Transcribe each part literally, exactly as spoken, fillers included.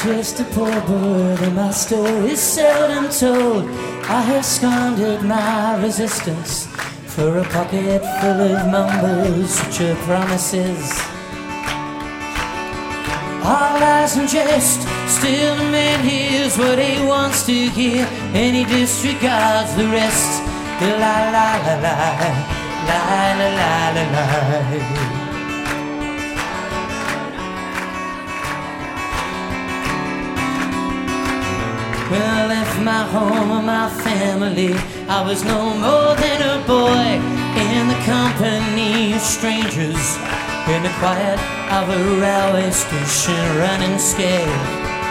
just a poor boy, and my story's seldom told. I have squandered my resistance for a pocket full of mumbles, such are promises. All lies and jest, still the man hears what he wants to hear, and he disregards the rest. La la la la, la la la la la. When I left my home and my family, I was no more than a boy in the company of strangers, in the quiet of a railway station, running scared,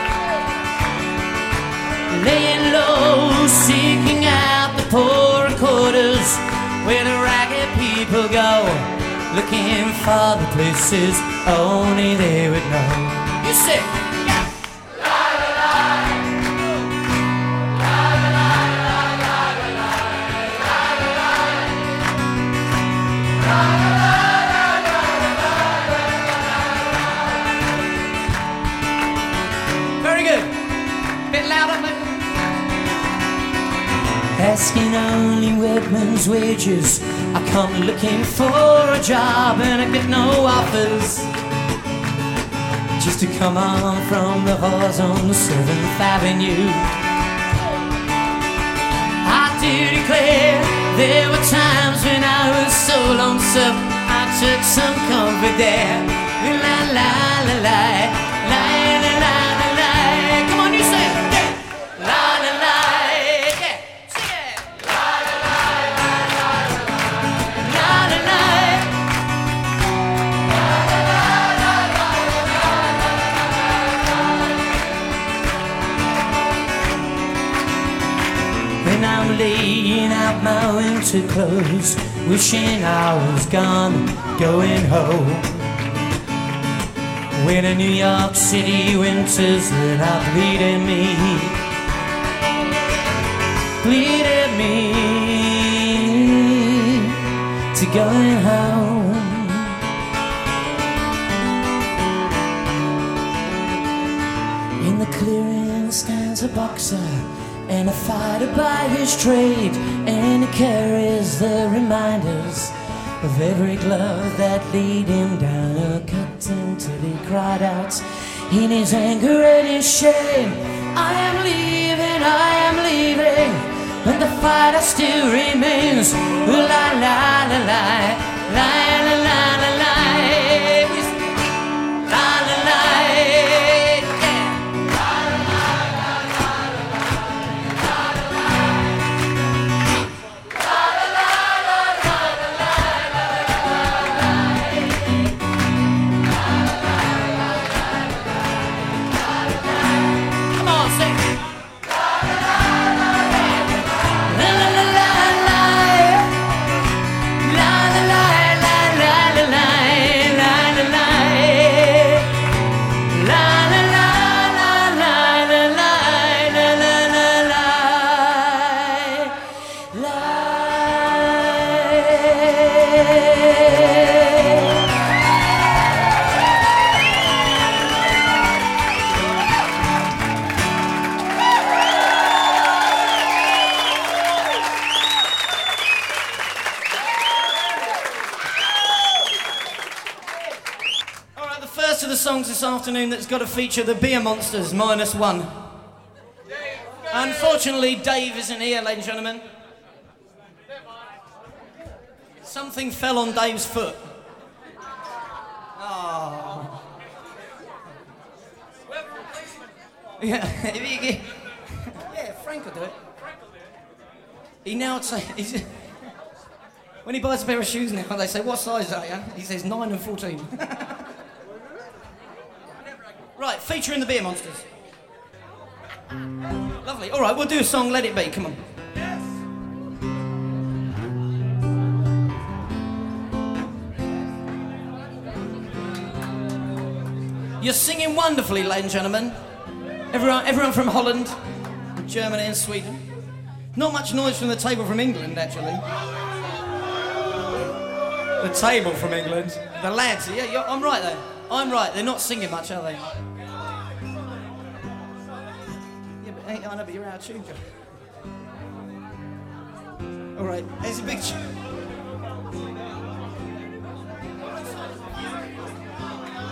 laying low, seeking out the poorer quarters where the ragged people go, looking for the places only they would know. You say, yeah. La la la, la la la, la la la, la la la, la la la. Very good. Bit louder, maybe. Asking only workman's wages, I come looking for a job and I get no offers, just to come on from the halls on the seventh Avenue. I do declare there were times when I was so lonesome I took some comfort there. La la la la, la la la la la. Come on, you say it. Yeah. La la la. I'm laying out my winter clothes, wishing I was gone, going home, when the New York City winters that are bleeding me, bleeding me to going home. In the clearing stands a boxer and a fighter by his trade, and he carries the reminders of every glove that laid him down or cut him till he cried out in his anger and his shame, I am leaving, I am leaving, but the fighter still remains. La la la la, la la la la la, la la la. This afternoon that's got to feature the Beer Monsters minus one. Unfortunately, Dave isn't here, ladies and gentlemen. Something fell on Dave's foot. Oh. Yeah, yeah, Frank will do it. He now say he's, when he buys a pair of shoes now, they say, "What size are you?" He says nine and fourteen. Right, featuring the Beer Monsters. Lovely. All right, we'll do a song, Let It Be. Come on. Yes. You're singing wonderfully, ladies and gentlemen. Everyone, everyone from Holland, Germany and Sweden. Not much noise from the table from England, actually. The table from England. The lads, yeah, you're, I'm right there. I'm right, they're not singing much, are they? Hey, I know, but you're out of tune, John. All right, there's a big tune.